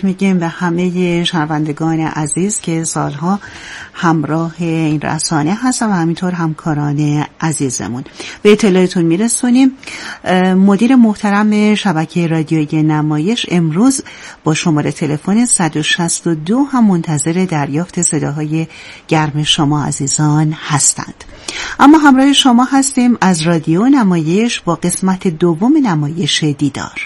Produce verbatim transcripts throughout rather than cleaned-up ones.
تبریک میگیم به همه شنوندگان عزیز که سالها همراه این رسانه هستن و همینطور همکاران عزیزمون. به اطلاعتون میرسونیم مدیر محترم شبکه رادیویی نمایش امروز با شماره تلفن صد و شصت و دو هم منتظر دریافت صداهای گرم شما عزیزان هستند. اما همراه شما هستیم از رادیو نمایش با قسمت دوم نمایش دیدار.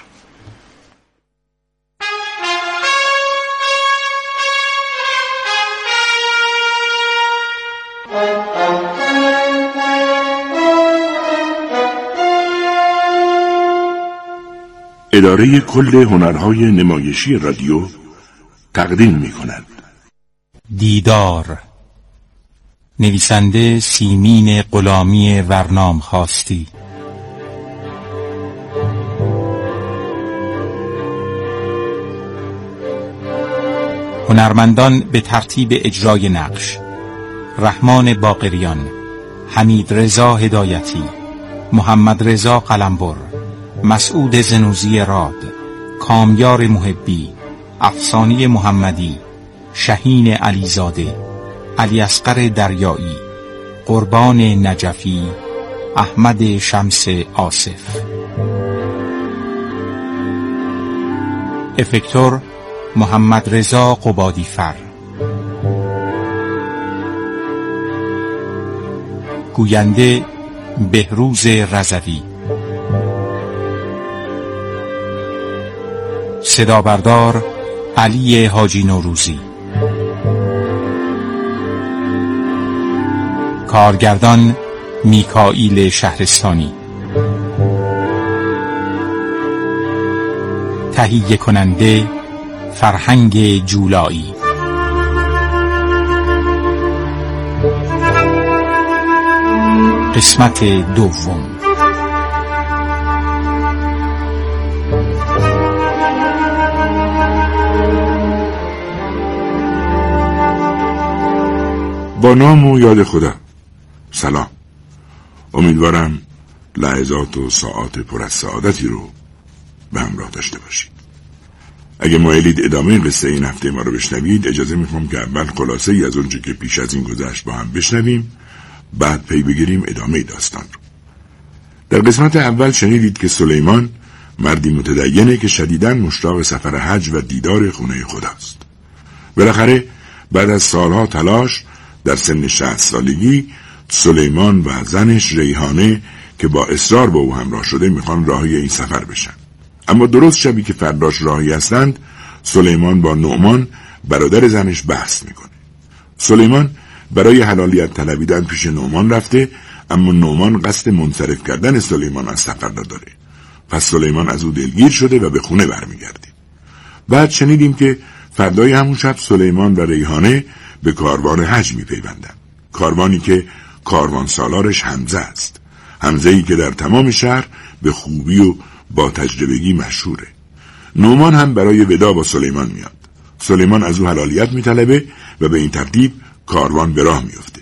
اداره کل هنرهای نمایشی رادیو تقدیم می کند دیدار، نویسنده سیمین غلامی ورنام خواستی، هنرمندان به ترتیب اجرای نقش: رحمان باقریان، حمید رضا هدایتی، محمد رضا قلمبر، مسعود زنوزی راد، کامیار محبی، افسانه محمدی، شهین علیزاده، علی اصغر دریایی، قربان نجفی، احمد شمس آصف. افکتور محمد رضا قبادی فر. گوینده بهروز رضوی. صدا بردار علی حاجی نوروزی. کارگردان میکائیل شهرستانی. تهیه کننده فرهنگ جولایی. قسمت دوم. با نام و یاد خدا. سلام. امیدوارم لحظات و ساعات پر از سعادتی رو به همراه داشته باشید. اگه مایلید ادامه قصه این هفته ما رو بشنوید، اجازه میخوام که اول خلاصه ای از اونچه که پیش از این گذشت با هم بشنویم، بعد پی بگیریم ادامه داستان رو. در قسمت اول شنیدید که سلیمان مردی متدینه که شدیداً مشتاق سفر حج و دیدار خونه خداست. بالاخره بعد از سالها تلاش در سن شصت سالگی سلیمان و زنش ریحانه که با اصرار با او همراه شده میخوان راهی این سفر بشن. اما درست شبی که فرداش راهی هستند، سلیمان با نعمان برادر زنش بحث میکنه. سلیمان برای حلالیت طلبیدن پیش نعمان رفته، اما نعمان قصد منصرف کردن سلیمان از سفر را داره. پس سلیمان از او دلگیر شده و به خونه برمیگرده. بعد شنیدیم که فردای همون شب سلیمان و ریحانه به کاروان حج میپیوندن. کاروانی که کاروان سالارش حمزه است. حمزه‌ای که در تمام شهر به خوبی و با تجربگی مشهوره. نعمان هم برای ودا با سلیمان میاد. سلیمان از او حلالیت میطلبه و به این ترتیب کاروان به راه میفته.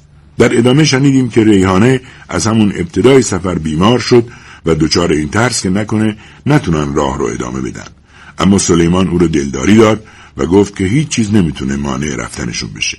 در ادامه شنیدیم که ریحانه از همون ابتدای سفر بیمار شد و دچار این ترس که نکنه نتونن راه رو ادامه بدن. اما سلیمان او رو دلداری داد و گفت که هیچ چیز نمیتونه مانع رفتنشون بشه.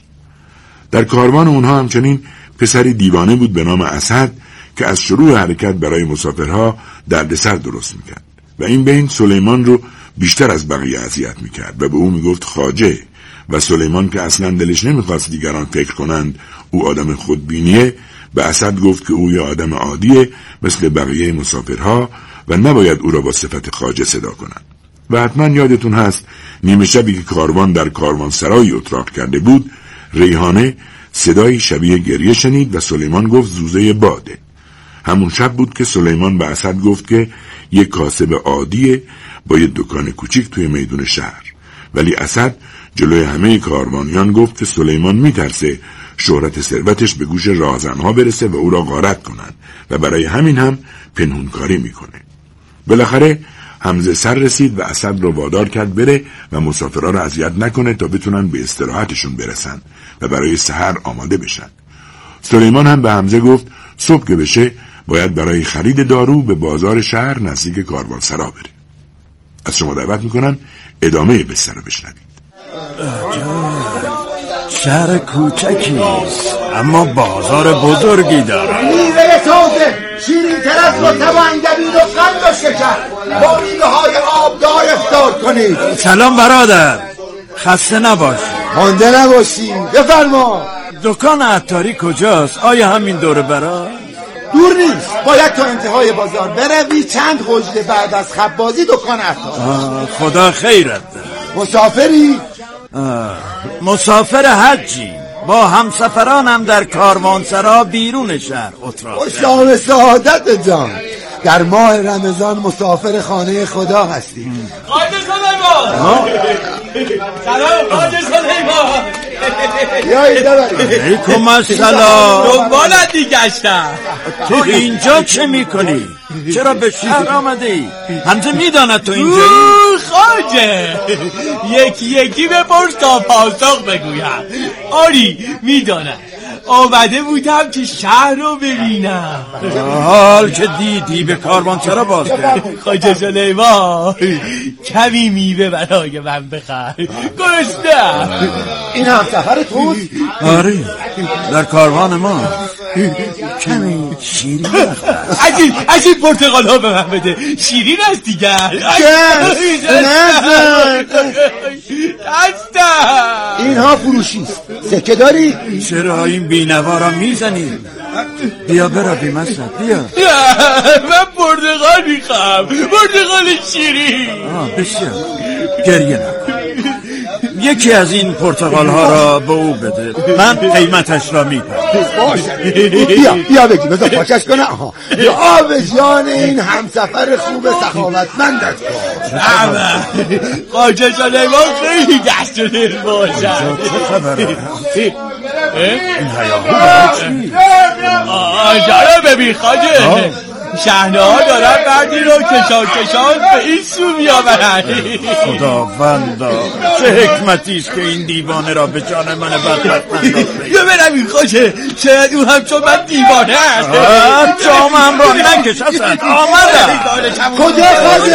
در کاروان اونها همچنین پسری دیوانه بود به نام اسد که از شروع حرکت برای مسافرها دردسر درست میکرد و این بین سلیمان رو بیشتر از بقیه اذیت میکرد و به او میگفت خواجه. و سلیمان که اصلا دلش نمیخواست دیگران فکر کنند او آدم خودبینیه، به اسد گفت که او یه آدم عادیه مثل بقیه مسافرها و نباید او را با صفت خواجه صدا کنند. و حتما یادتون هست نیمه شبی که کاروان در کاروان سرایی اتراق کرده بود، ریحانه صدایی شبیه گریه شنید و سلیمان گفت زوزه باده. همون شب بود که سلیمان به اسد گفت که یک کاسب عادیه با یک دکان کوچیک توی میدون شهر، ولی اسد جلوی همه کاروانیان گفت که سلیمان میترسه شهرت ثروتش به گوش راهزنها برسه و او را غارت کنن و برای همین هم پنهونکاری میکنه. بالاخره حمزه سر رسید و اسد را وادار کرد بره و مسافرها را اذیت نکنه تا بتونن به استراحتشون برسن و برای سحر آماده بشن. سلیمان هم به حمزه گفت صبح که بشه باید برای خرید دارو به بازار شهر نزدیک کاروانسرا بره. از شما دعوت میکنم ادامه قصه رو بشنوید. شهر کوچکیست اما بازار بزرگی داره. میوه تازه شیرین تر از رطب و انگبین و قند و شکر با میوه های آبدار افطار کنید. سلام برادر، خسته نباشی. مانده نباشی. بفرما. دکان عطاری کجاست؟ آیا همین دور برا؟ دور نیست، باید تا انتهای بازار بروی چند خجده بعد از خبازی دکان عطار. خدا خیرت ده. مسافری؟ مسافر حجی، با همسفرانم در کاروانسرا بیرون شهر اتراق. شام سعادت جان، در ماه رمضان مسافر خانه خدا هستیم. خواهد سلیمان سلام. خواهد سلیمان یا اینجا بریم. علیکم السلام. دنبالت دیگشتم. تو اینجا چه میکنی؟ چرا به شهر آمده ای؟ همزه میداند تو اینجایی؟ خواجه یکی یکی بپرس تا پاسخ بگویم. آری میدانم، آمده بودم که شهر رو ببینم. حال که دیدی به کاروانسرا باز کرد. خواجه سلیمان کمی میوه برای من بخر، گرسنه‌ام. این هم سفر توست؟ آره، در کاروان ما. کمی شیرین بخر. از این از این پرتقال ها به من بده، شیرین است دیگر. هستم. اینها فروشیست. سکه داری؟ چرا این بینوا را میزنی؟ بیا برویم اصلا، بیا. من پرتقال میخوام، پرتقال شیرین. آه بسیار، گریه نکن. یکی از این پرتقال ها را به او بده، من قیمتش را میپردازم. باشه. بیا بیا بگی بذار پاکش کنه. آها بیا آب جان این همسفر خوب سخاوتمندت کن. خواجه سلیمان خیلی دست و دل باشد. چه خبره؟ این هیاهو برای چی؟ آنجا را ببین خواجه، شهنه ها دارن مردی رو کشان کشان به این سو میآورند. خداوندا چه حکمتی است که این دیوانه را به جان من بدبخت انداخته. یا برویم خواجه، شاید او هم چون من دیوانه است. جامم را نکش اصلا. آمدم. کجا خواجه؟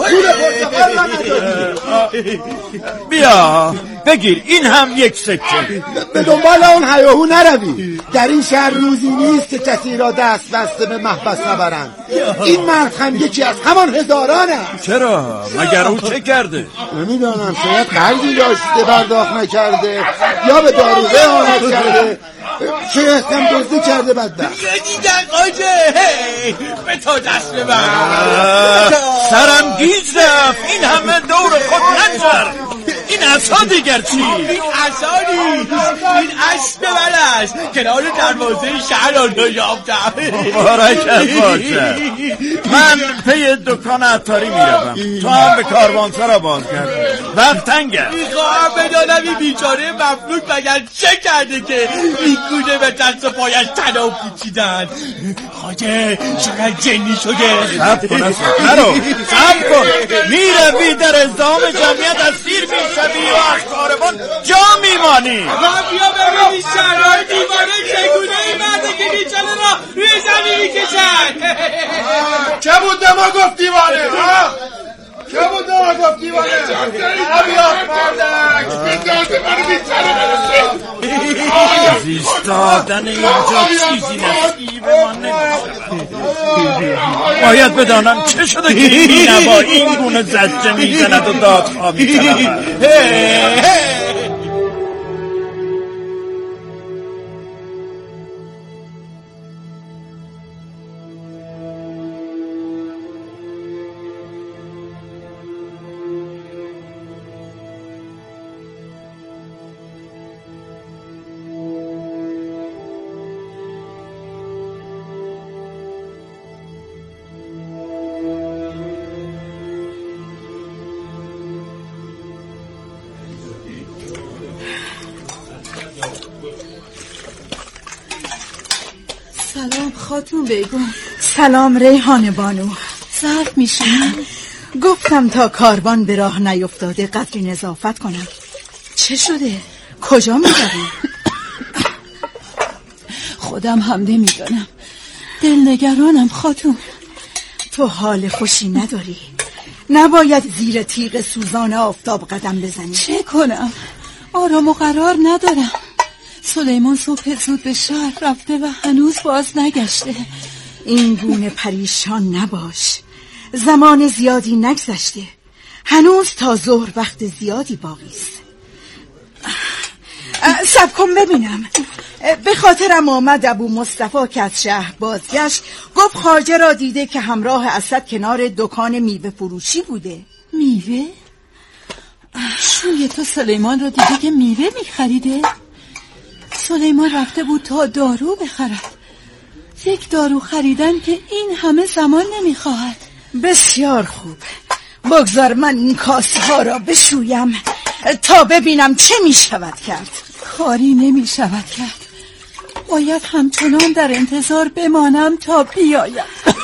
بیا بگیر، این هم یک سکه. به دنبال اون هیاهو نروی. در این شهر روزی نیست که کسی را دست بسته به محبس نبرند. این مرد هم یکی از همان هزاران است. چرا؟ مگر او چه کرده؟ نمیدانم، شاید قرضی داشته پرداخت نکرده یا به داروغه آمد کرده، شاید هم دزدی کرده بدبخت. دیدن خواجه، به تو دست ببر. سرم گیج رفت، این همه دور خود نگذر. این عصا دیگر چی؟ این عصا نیست، این اسب من است. کنار دروازه شهر آن را یافتم. مبارکت باشه. من پی دکان عطاری میروم، تو هم به کاروانسرا بازگرد. وقت تنگ است. میخواهم بدانم این بیچاره مفلوک مگر چه کرده که این گونه به دست و پایش تناب پیچیدن. خواجه شاید جنی شده. صبر کن اصلا، نرو، صبر کن. میروی در ازدهام جمعیت اسیر میشوی و از کاروان جا میمانی. من بیا ببینی شهرهای دیوانه چگونه این مردگی بیچاره را روی زمین میکشن. چه بود ما گفت دیوانه؟ چه بود ما گفت دیوانه؟ بیا مردک بندازه منو بیچاره برسه. از ایستادن اینجا چیزی نصیب من نمیشه. باید بدانم چه شده که این بینوا این گونه زجه میزند و دادخواه میکند. سلام خاتون بیگم. سلام ریحان بانو. ظرف میشین؟ گفتم تا کاروان به راه نیفتاده قدری نظافت کنم. چه شده؟ کجا میروی؟ خودم هم نمیدانم، دلنگرانم خاتون. تو حال خوشی نداری؟ نباید زیر تیغ سوزان آفتاب قدم بزنی. چه کنم؟ آرام و قرار ندارم. سلیمان صبح زود به شهر رفته و هنوز باز نگشته. این گونه پریشان نباش، زمان زیادی نگذشته، هنوز تا ظهر وقت زیادی باقی است. صبر کن ببینم. به خاطرم آمد ابو مصطفی که از شهر بازگشت گفت خواجه را دیده که همراه اسد کنار دکان میوه فروشی بوده. میوه؟ شوی تو سلیمان را دیده که میوه میخریده؟ سلیمان رفته بود تا دارو بخرد. یک دارو خریدن که این همه زمان نمیخواهد. بسیار خوب، بگذار من این کاسه ها را بشویم تا ببینم چه میشود کرد. کاری نمیشود کرد، باید همچنان در انتظار بمانم تا بیاید.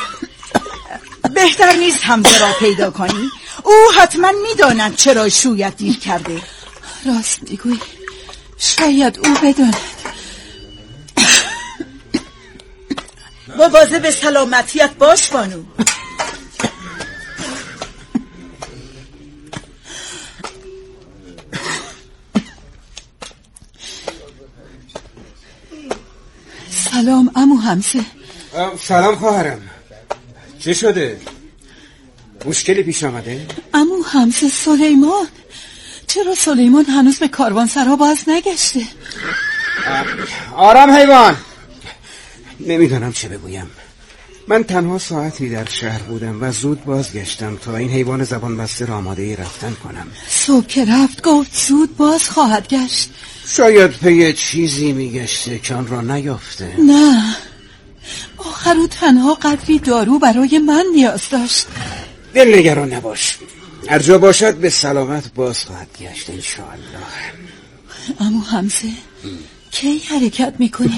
بهتر نیست حمزه را پیدا کنی؟ او حتما میداند چرا شویت دیر کرده. راست میگویی، شاید او بداند. مواظب سلامتیت باش بانو. سلام عمو حمزه. سلام خواهرم، چه شده؟ مشکلی پیش آمده؟ عمو حمزه، سلیمان. چرا سلیمان هنوز به کاروانسرا باز نگشته؟ آرام حیوان، نمیدانم چه بگویم. من تنها ساعتی در شهر بودم و زود بازگشتم تا این حیوان زبان بسته را آماده رفتن کنم. صبح که رفت گفت زود باز خواهد گشت. شاید پی چیزی میگشته که آن را نیافته. نه، آخر او تنها قدری دارو برای من نیاز داشت. دل نگران نباش، هر جا باشد به سلامت باز خواهد گشت انشاءالله. عمو حمزه، کی حرکت میکنی؟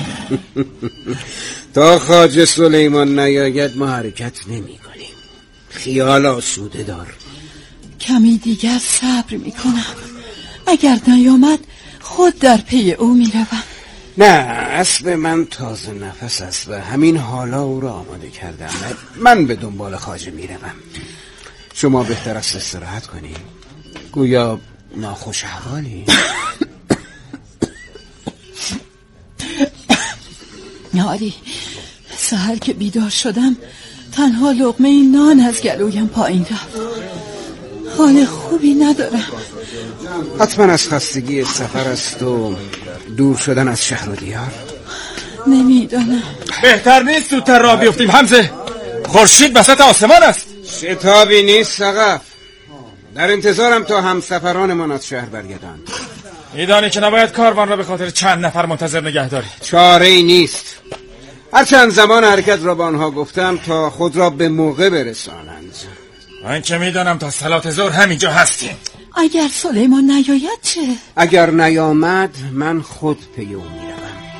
تا خواجه سلیمان نیاید ما حرکت نمی کنیم. خیال آسوده دار. کمی دیگر صبر میکنم، اگر نیامد خود در پی او میروم. نه، اسب من تازه نفس است و همین حالا او را آماده کردم. من به دنبال خواجه میروم. شما بهتر است استراحت کنید. گویا ناخوش احوالی. آری، سحر که بیدار شدم تنها لقمه نان از گلویم پایین رفت. حال خوبی ندارم. حتما از خستگی سفر است و دور شدن از شهر و دیار. نمیدانم. بهتر نیست زودتر راه بیفتیم حمزه؟ خورشید وسط آسمان است. شتابی نیست سقف. در انتظارم تا همسفرانمان از شهر برگردند. میدانی که نباید کاروان را به خاطر چند نفر منتظر نگه داری. چاره ای نیست. هر چند زمان حرکت را به آنها گفتم تا خود را به موقع برسانند. من که میدانم تا صلات ظهر همینجا هستیم. اگر سلیمان نیاید چه؟ اگر نیامد من خود پی او میروم.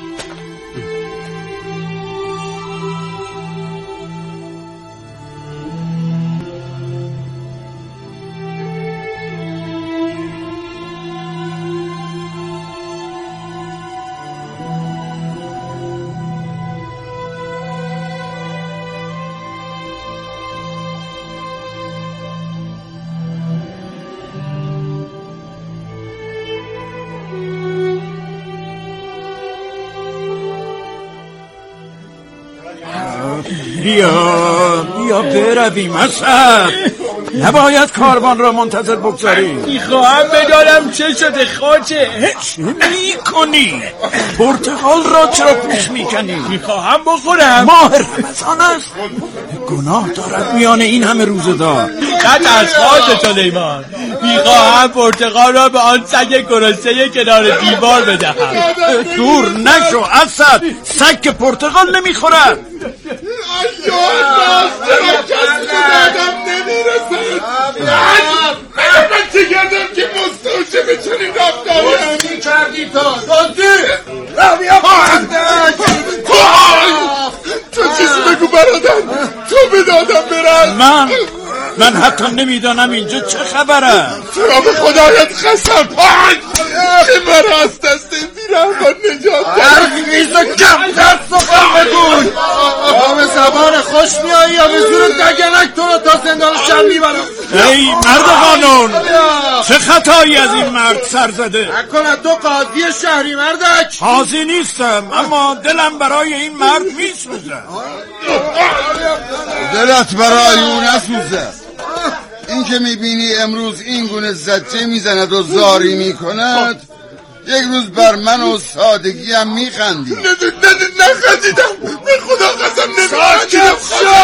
بیا بیا برویم اسد، نباید کاروان را منتظر بگذاریم. میخواهم بدانم چه شده خواجه. چه میکنی؟ پرتقال را چرا پیش میکنی؟ میخواهم بخورم. ماه رمضان است، گناه دارد میان این همه روزدار. خط از خواجه سلیمان، میخواهم پرتقال را به آن سگ گرسنه کنار دیوار بدهم. دور نشو اسد، سگ که پرتقال نمیخورد. ایوان باز چرا کسی که دادم نمیرسد. من چه کردم که مستوشه به چنین رفتاری چی کردی تا دادی را بیا تو چیزی بگو برادر، تو به دادم برد. من من حتی نمیدانم اینجا چه خبره. چرا به خدایت قسم پاک که مرا از دست بیرحمان نجات داد. حرفیز و کمتر سخن بگوی. یا به زبان خوش میایی یا به زور دگنک تو رو تا زندان شب میبرم. ای مرد قانون، چه خطایی از این مرد سر زده؟ نکند تو قاضی شهری مردک؟ قاضی نیستم، اما دلم برای این مرد میسوزه. دلت برای او نسوزه. این که میبینی امروز این گونه زجه میزند و زاری میکند، یک روز بر من و سادگیم میخندی. نخندیدم، به خدا قسم نمیخندیدم.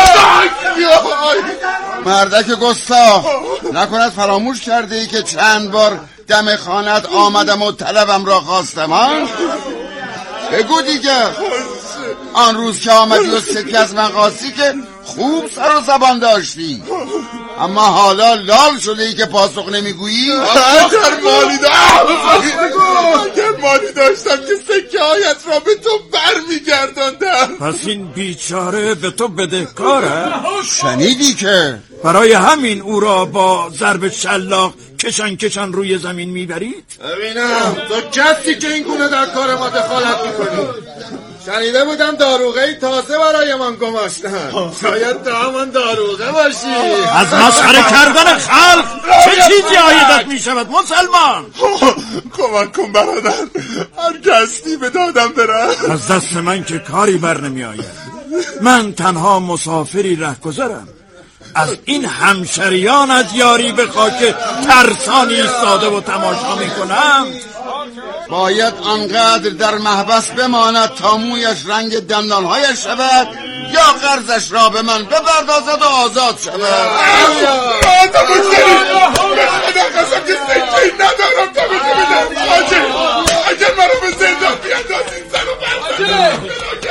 مردک گستاخ، نکند فراموش کرده ای که چند بار دم خانت آمدم و طلبم را خواستم ها؟ بگو دیگه. آن روز که آمدی و سکی از من خواستی که خوب سر و زبان داشتی، اما حالا لال شده ای که پاسخ نمیگویی. اگر مالی داشتم اگر مالی داشتم که سکه هایت را به تو بر میگرداندم. پس این بیچاره به تو بدهکاره؟ شنیدی که برای همین او را با ضرب شلاق کشان کشان روی زمین میبرید؟ ببینم تو کسی که این گونه در کار ما دخالت میکنی. شنیده بودم داروغه‌ای تازه برای من گماشتن. شاید تو همان داروغه باشی. از مسخره کردن خلق چه چیزی عایدت میشود مسلمان؟ کمک کن برادر، هر کسی به دادم برد. از دست من که کاری بر نمی آید. من تنها مسافری رهگذرم. از این همشریان از یاری به خاک ترسانی ایستاده و تماشا میکنم. باید آنقدر در محبس بماند تا مویش رنگ دندانهایش شود یا قرضش را به من بپردازد و آزاد شود. آدم بزنید به خدا قسم که سکهی ندارم تا بگه بدم. آجه اگر مرا به زندان بیندازید زن و بردارم.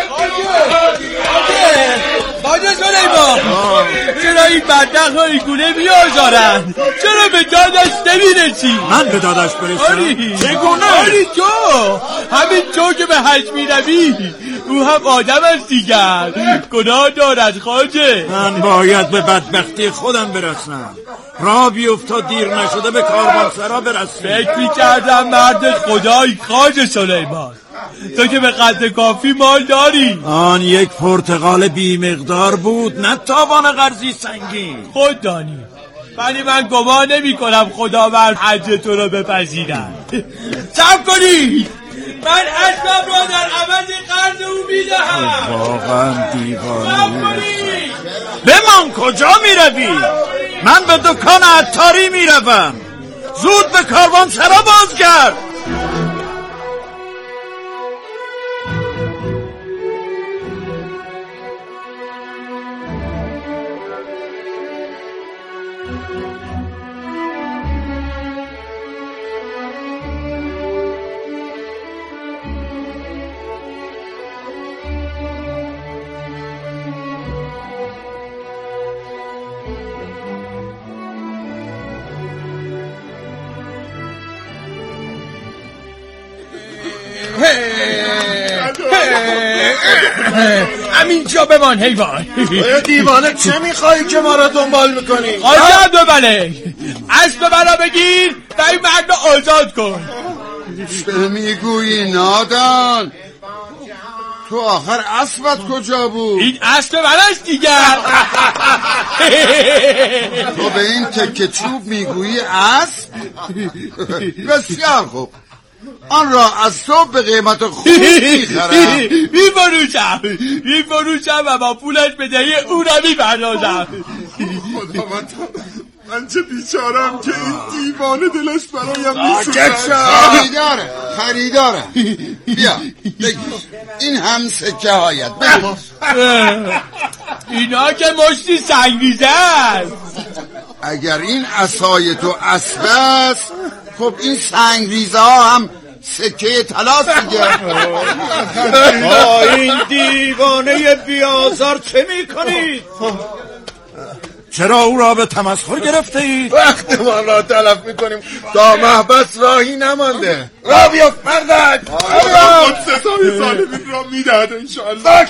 آجه سلیمان، چرا این بدبخت ها اینگونه بیازارن؟ چرا به دادش نمیرسی؟ من به دادش برسیم؟ چگونه؟ آری تو همین تو که به حج میروی او هم آدم است دیگر. گناه دارد خواجه. من باید به بدبختی خودم برسم. راه بیفتا دیر نشده به کاروانسرا برسیم. فکر میکردم مردت خدای خواجه سلیمان، تو که به قدر کافی مال داری. آن یک پرتقال بی مقدار بود، نه تاوان قرضی سنگین. خود دانی، ولی من گمان نمی کنم خداوند حج تو رو بپذیرد. صبر کنید، من اسبم را در عوض قرض او میدهم. واقعا دیوانه. بمان، کجا میروی؟ من به دکان عطاری میروم. زود به کاروانسرا بازگرد. همین جا بمان حیوان. دیوانه چه میخوایی که ما را دنبال میکنی؟ آجا ببله، اسب مرا بگیر و این مرد را آزاد کن. چه میگویی نادان؟ تو آخر اسبت کجا بود؟ این اسب من است دیگر. تو به این تکه چوب میگویی اسب؟ بسیار خوب، آن را از تو به قیمت خوب میخرم. میفروشم میفروشم و با پولش بدهی او را میپردازم. خدا من من چه بیچارم که این دیوانه دلش برایم میسوزد. خریداره خریداره بیا بگیر، این هم سکه هایت بگیر. اینا که مشتی سنگریزه است. اگر این عصای تو اسب است، خب این سنگریزه ها هم سکه طلاست دیگه. این دیوانه بیازار چه میکنید؟ چرا او را به تمسخر گرفته اید؟ وقت ما را تلف میکنیم تا محبس راهی نمانده. را بیفت مردک. خود ستای ظالمین را میدهد انشاءالله.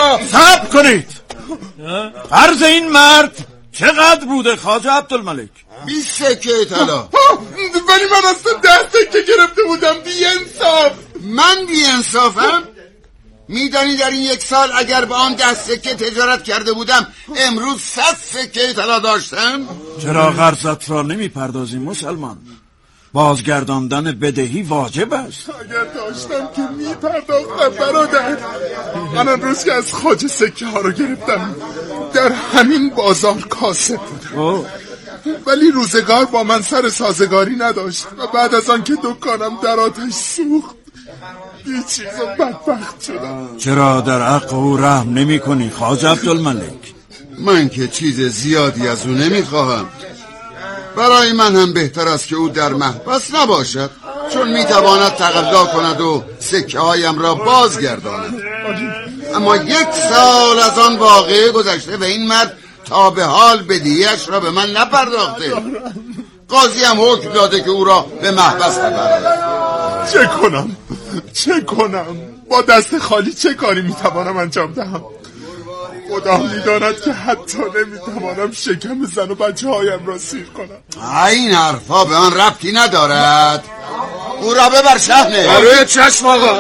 صبر کنید. عرض این مرد چقدر بوده خواجه عبدالملک؟ بیست سکه طلا. ولی من از تو ده سکه گرفته بودم. بی انصاف. من بی انصافم؟ میدانی در این یک سال اگر به آن ده سکه تجارت کرده بودم امروز صد سکه طلا داشتم؟ چرا قرضت را نمی پردازی مسلمان؟ بازگرداندن بدهی واجب است. اگر داشتم که می پرداختم برادر. من امروز که از خواجه سکه ها رو گرفتم در همین بازار کاسب بودم، ولی روزگار با من سر سازگاری نداشت و بعد از آن که دکانم در آتش سوخت یه چیز بدبخت شدم. چرا در حق او رحم نمی کنی خواجه عبدالملک؟ من که چیز زیادی از او نمی خواهم. برای من هم بهتر است که او در محبس نباشد، چون می تواند تقلا کند و سکه هایم را بازگرداند. اما یک سال از آن واقعه گذشته و این مرد تا به حال بدهیش را به من نپرداخته. قاضی هم حکم داده که او را به محبس ببرد. چه کنم چه کنم با دست خالی چه کاری میتوانم انجام دهم؟ خدا میداند که حتی نمیتوانم شکم زن و بچه هایم را سیر کنم. این حرفا به من ربطی ندارد. او را ببر شحنه. روی چشم آقا.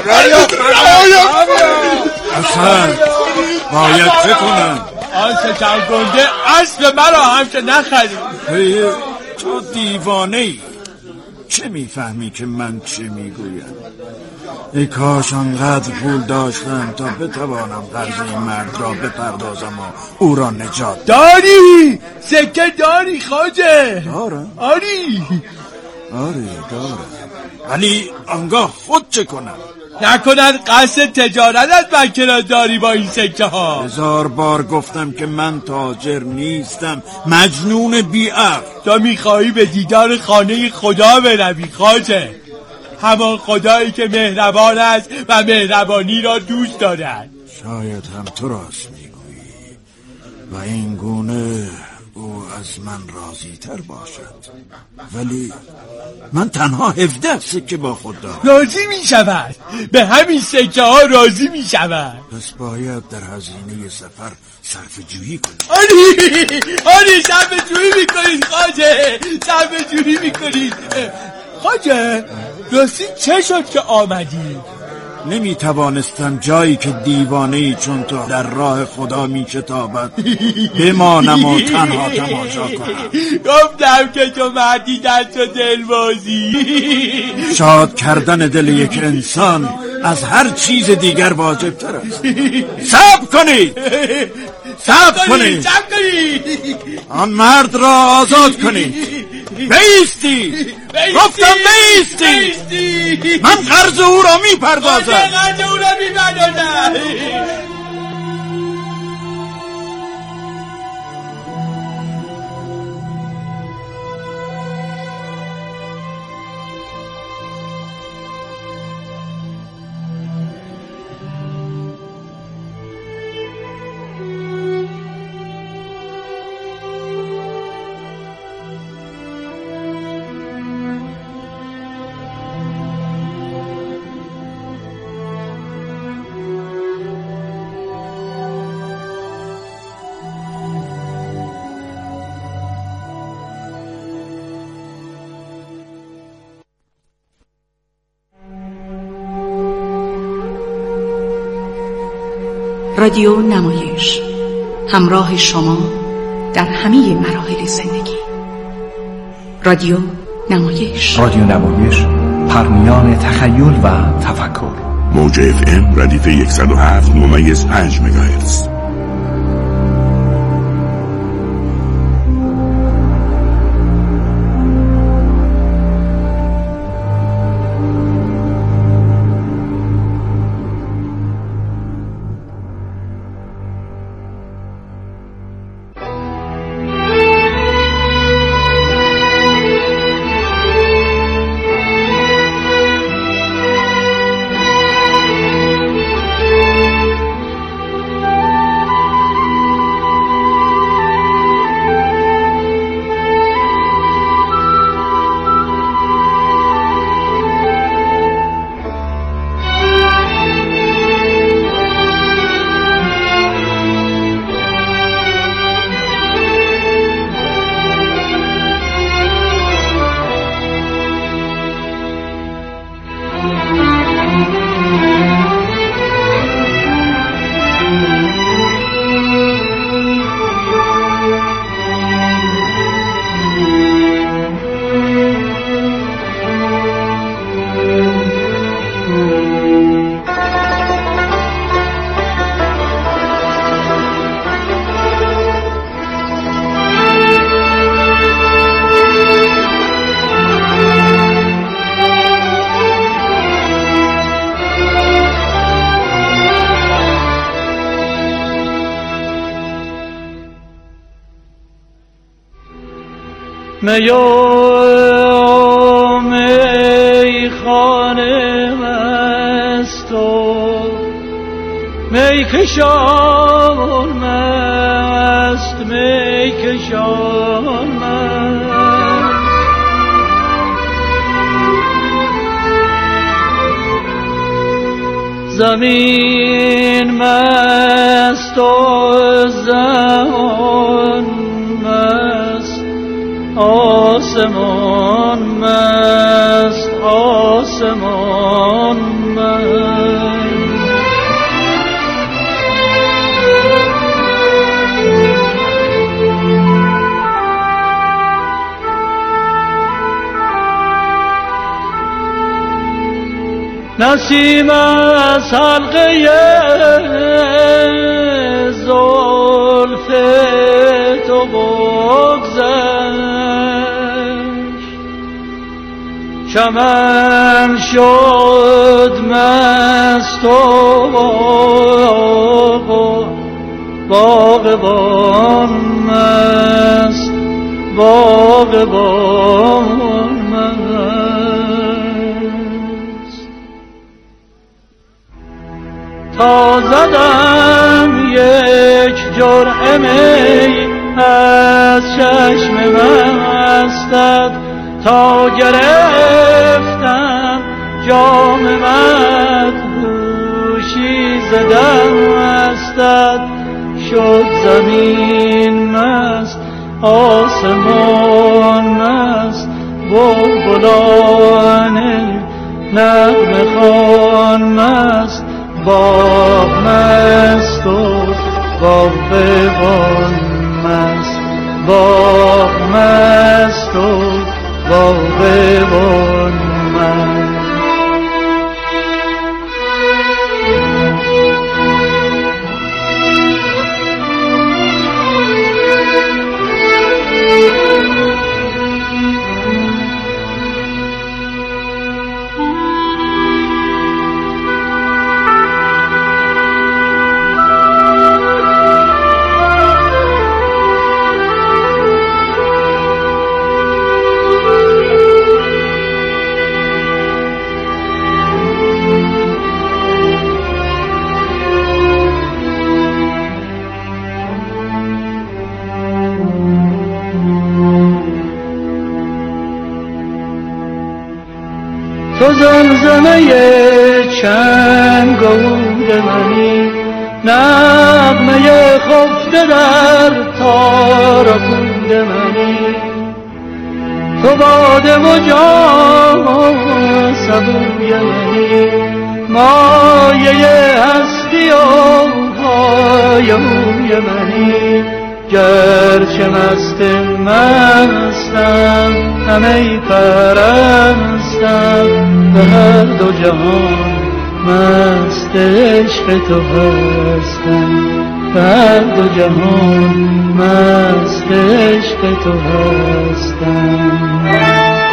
حسن باید چه کنم؟ آنچه کم گنده اصل مرا هم که نخرید. تو دیوانه ای. چه میفهمی که من چه میگویم؟ ای کاش آنقدر پول داشتم تا بتوانم قرض این مرد را بپردازم و او را نجات. داری سکه داری خواجه؟ دارم. آری آری دارم، ولی آنگاه خود چه کنم؟ نکند قصد تجارتت بکنه داری با این سکه ها. هزار بار گفتم که من تاجر نیستم، مجنون بی‌عقل. تو میخواهی به دیدار خانه خدا بروی خواجه، همان خدایی که مهربان است و مهربانی را دوست دارد. شاید هم تو راست میگویی و این گونه او از من راضی تر باشد، ولی من تنها هفده سکه با خود دارم. راضی می شود، به همین سکه ها راضی می شود. پس باید در هزینه سفر صرف جویی کنید. آری آری صرف جویی می کنید خواجه، صرف جویی می کنید. خواجه راستی چه شد که آمدی؟ نمی توانستم جایی که دیوانه‌ای چون تو در راه خدا می شتابد بمانم و تنها تماشا کنم. گفتم که تو مردی دست و دلبازی. شاد کردن دل یک انسان از هر چیز دیگر واجب تر است. صبر کنید صبر کنید صبر کنید آن مرد را آزاد کنید. بیستی گفتم بیستی. من قرض او را می پردازم. قرض او را می پردازم. رادیو نمایش، همراه شما در همه مراحل زندگی. رادیو نمایش رادیو نمایش، پرمیان تخیل و تفکر. موج اف ام ردیف صد و هفت ممیز پنج مگاهرتز. میو می خانه مست و می کشان مست می کشان مست زمین مست و زمان مست آسمان مست آسمان مست نسیم از حلقه زلف تو بگذشت چمن شد مست و باغبان مست باغبان تا زدم یک جرعه می از چشم مستت تا گرفتم جام مدهوشی ز دستت شد زمین مست آسمان مست بلبلان نغمه خوان مست باغ مست و باغبان مست باغ مست و باغبان مست تو زمزمه چنگ و عود منی نغمه خفته در تار و پود منی تو باده و جام سبوی منی مایه هستی و های موی منی گرچه مست مستم همه پرستم به هر دو جهان مست عشق تو هستم به هر دو جهان مست عشق تو هستم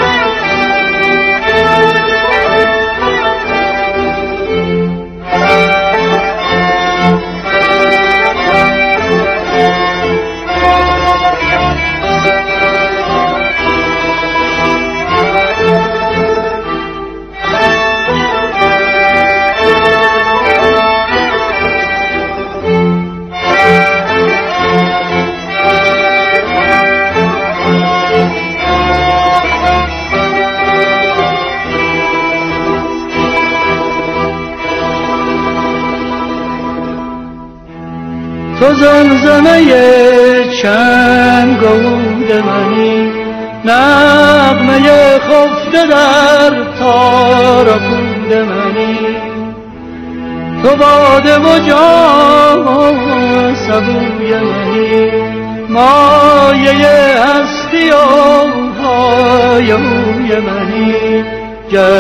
تو زمزمه چنگ و عود منی نغمه خفته در تار و پود منی تو باده و جام سبوی منی مایه هستی و های موی منی